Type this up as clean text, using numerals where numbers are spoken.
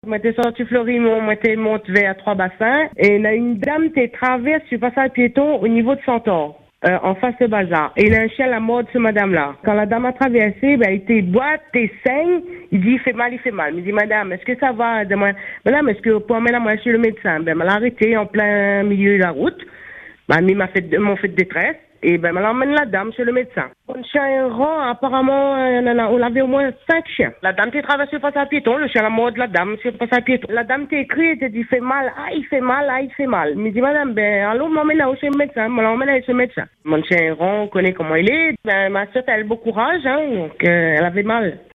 Moi, t'es sorti Florimont, moi, t'es monté vers Trois Bassins. Et il y a une dame qui traverse sur le passage piéton au niveau de Centaure. En face de bazar. Et il a un chien à la mode, ce madame-là. Quand la dame a traversé, ben, il était boite, il saigne. Il dit, il fait mal, il fait mal. Il dit, madame, est-ce que ça va? Madame, est-ce que vous pouvez emmener moi chez le médecin? Ben, elle l'a arrêté en plein milieu de la route. Ben, m'ont fait de détresse. Et ben, elle emmène la dame chez le médecin. Le chien est rang, apparemment, on avait au moins 5 chiens. La dame qui traversé face à piéton, le chien à la mode, la dame, c'est face à piéton. La dame qui écrit, elle te dit, il fait mal, ah, il fait mal, ah, il fait mal. Il me dit, madame, ben, allô, m'emmène chez le médecin, m'emmène chez le médecin. Mon chien est rond, on connaît comment il est. Ben, ma soeur, elle a beau courage, hein, donc, elle avait mal.